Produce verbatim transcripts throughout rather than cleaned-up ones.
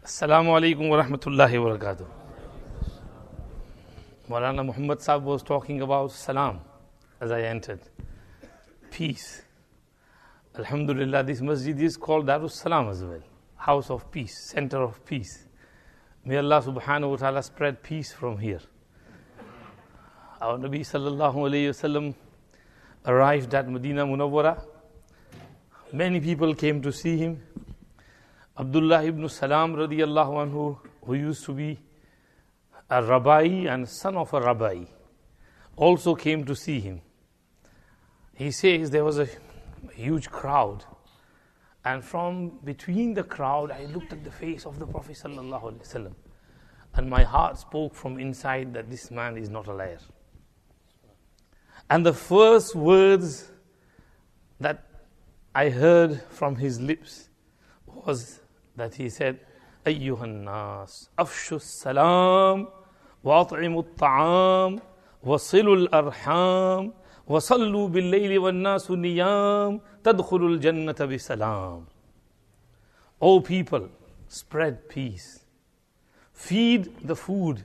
Assalamu alaikum wa rahmatullahi wa barakatuh. Maulana Muhammad Sahib was talking about salam as I entered. Peace. Alhamdulillah, this masjid is called Darus Salam as well. House of peace, center of peace. May Allah subhanahu wa ta'ala spread peace from here. Our Nabi sallallahu alayhi wasallam arrived at Medina Munawwara. Many people came to see him. Abdullah ibn Salam radiyallahu anhu, who used to be a rabbi and son of a rabbi, also came to see him. He says there was a huge crowd, and from between the crowd I looked at the face of the Prophet sallallahu alaihi wasallam, and my heart spoke from inside that this man is not a liar. And the first words that I heard from his lips was that he said, Ayyuhan nas, afshu salam, wa at'imu at-ta'am, wa silu al-arham, wa sallu bil-layli wan-nasu niyam, tadkhulu al-jannata bi-salam. O people, spread peace. Feed the food.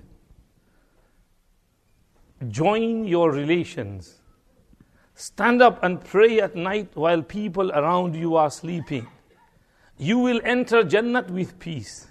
Join your relations. Stand up and pray at night while people around you are sleeping. You will enter Jannat with peace.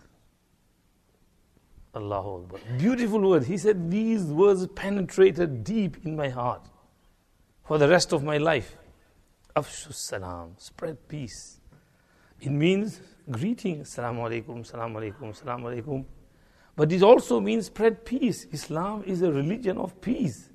Allahu Akbar. Beautiful words. He said these words penetrated deep in my heart for the rest of my life. Afshu salam, spread peace. It means greeting, Assalamu alaikum, Assalamu alaikum, Assalamu alaikum. But it also means spread peace. Islam is a religion of peace.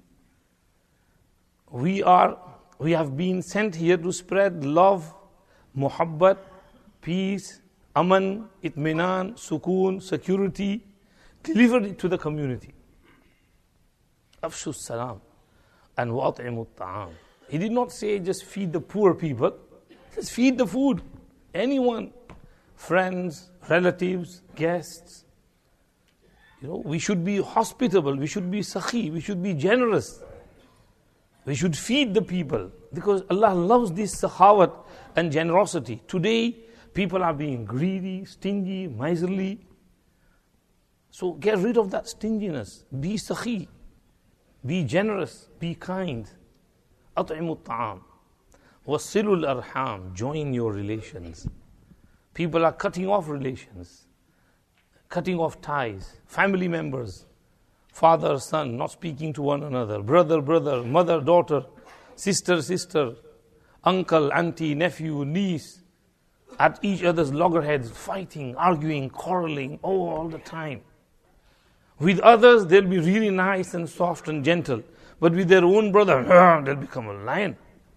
We are, we have been sent here to spread love, muhabbat, peace, aman, itminan, sukoon, security, delivered it to the community. Afshu salam and wa'at'imu ta'am. He did not say just feed the poor people, just feed the food. Anyone, friends, relatives, guests. You know, we should be hospitable, we should be sakhi, we should be generous. We should feed the people because Allah loves this sakhawat and generosity. Today, people are being greedy, stingy, miserly. So get rid of that stinginess. Be sakhi. Be generous. Be kind. At'imu ta'am. Wasilul arham. Join your relations. People are cutting off relations. Cutting off ties. Family members. Father, son, not speaking to one another. Brother, brother. Mother, daughter. Sister, sister. Uncle, auntie, nephew, niece. At each other's loggerheads, fighting, arguing, quarreling, oh, all the time. With others, they'll be really nice and soft and gentle. But with their own brother, they'll become a lion.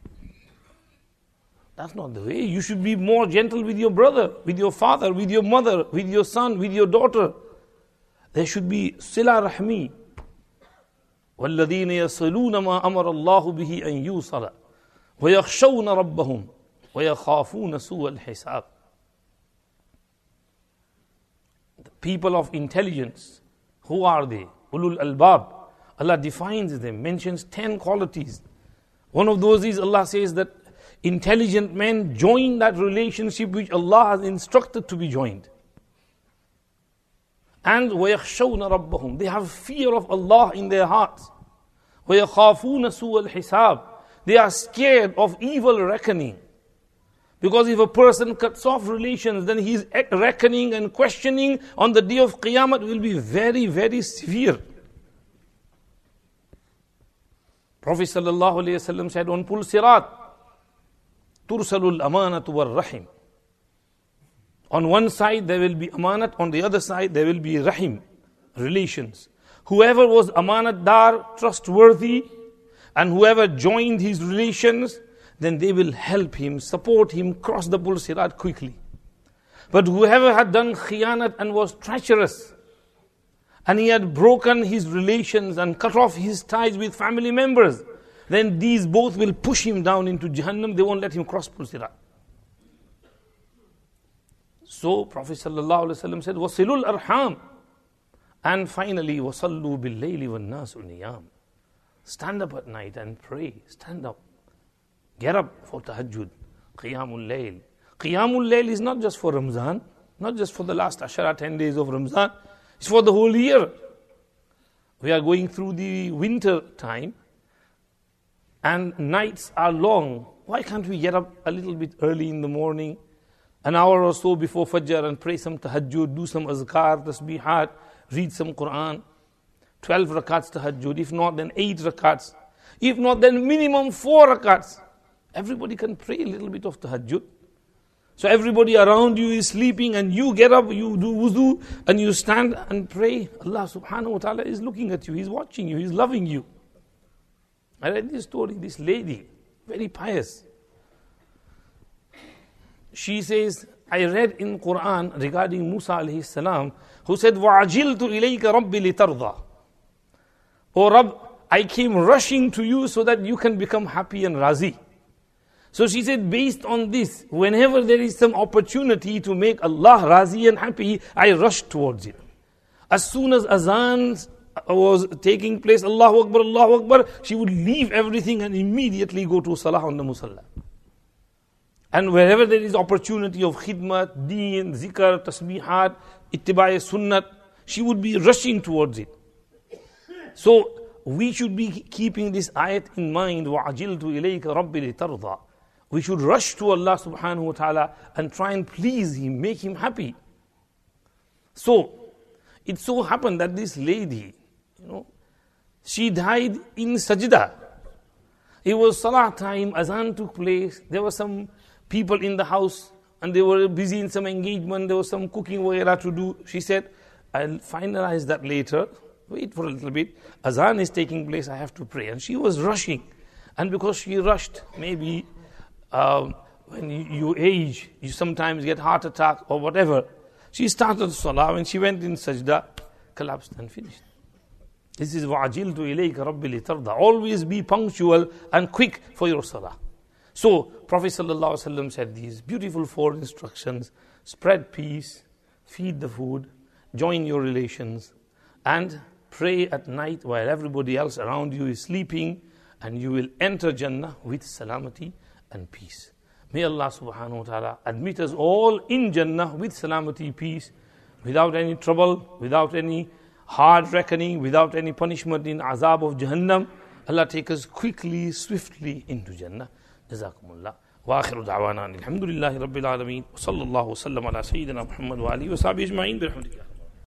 That's not the way. You should be more gentle with your brother, with your father, with your mother, with your son, with your daughter. There should be sila rahmi. وَالَّذِينَ يَصِلُونَ مَا أَمَرَ اللَّهُ بِهِ أَن يُوصَلَ وَيَخْشَوْنَ رَبَّهُمْ وَيَخَافُونَ سُوءَ الْحِسَابِ. The people of intelligence, who are they? Ulul albab. Allah defines them, mentions ten qualities. One of those is Allah says that intelligent men join that relationship which Allah has instructed to be joined. And وَيَخْشَوْنَ رَبَّهُمْ. They have fear of Allah in their hearts. وَيَخَافُونَ سُوءَ الْحِسَابِ. They are scared of evil reckoning. Because if a person cuts off relations, then his reckoning and questioning on the day of Qiyamah will be very, very severe. Prophet sallallahu alaihi wasallam said on Pul Sirat, Tursalul amanatu war rahim. On one side there will be amanat, on the other side there will be rahim, relations. Whoever was amanat dar, trustworthy, and whoever joined his relations, then they will help him, support him, cross the Pul Sirat quickly. But whoever had done khiyanat and was treacherous, and he had broken his relations and cut off his ties with family members, then these both will push him down into Jahannam. They won't let him cross Pul Sirat. So Prophet sallallahu alaihi wasallam said, "Wasilul arham," and finally, "Wasallu bil-layli wan-nasu niyam." Stand up at night and pray. Stand up. Get up for tahajjud. Qiyamul layl. Qiyamul layl is not just for Ramzan. Not just for the last Ashara, ten days of Ramzan. It's for the whole year. We are going through the winter time and nights are long. Why can't we get up a little bit early in the morning, an hour or so before Fajr, and pray some tahajjud, do some azkar, tasbihat, read some Quran, twelve rakats tahajjud, if not then eight rakats, if not then minimum four rakats. Everybody can pray a little bit of tahajjud. So everybody around you is sleeping and you get up, you do wudu and you stand and pray. Allah subhanahu wa ta'ala is looking at you, He's watching you, He's loving you. I read this story, this lady, very pious. She says, I read in Quran regarding Musa alayhi salam, who said, وَعَجِلْتُ إِلَيْكَ رَبِّ لِتَرْضَى. Oh Rabb, I came rushing to you so that you can become happy and razi. So she said, based on this, whenever there is some opportunity to make Allah razi and happy, I rush towards it. As soon as azan was taking place, Allahu Akbar, Allahu Akbar, she would leave everything and immediately go to salah on the musalla. And wherever there is opportunity of khidmat, deen, zikr, tasbihat, ittibai sunnat, she would be rushing towards it. So we should be keeping this ayat in mind. وَعَجِلْتُ إِلَيْكَ رَبِّ لِتَرْضَى. We should rush to Allah subhanahu wa ta'ala and try and please Him, make Him happy. So, it so happened that this lady, you know, she died in sajda. It was salah time, azan took place, there were some people in the house and they were busy in some engagement, there was some cooking waira to do. She said, I'll finalize that later, wait for a little bit, azan is taking place, I have to pray. And she was rushing. And because she rushed, maybe Um, when you, you age, you sometimes get heart attack or whatever. She started salah, when she went in sajda, collapsed and finished. This is وَعَجِلْتُ إِلَيْكَ رَبِّ لِتَرْضَى. Always be punctual and quick for your salah. So, Prophet ﷺ said these beautiful four instructions: spread peace, feed the food, join your relations, and pray at night while everybody else around you is sleeping, and you will enter Jannah with salamati and peace. May Allah subhanahu wa ta'ala admit us all in Jannah with salamati, peace, without any trouble, without any hard reckoning, without any punishment in azab of Jahannam. Allah take us quickly, swiftly into Jannah. Jazakumullah. Wa akhiru da'wana alhamdulillahi rabbil alameen. Wa sallallahu wa sallam ala sayyidina Muhammad wa alihi wa sahbihi ajma'in.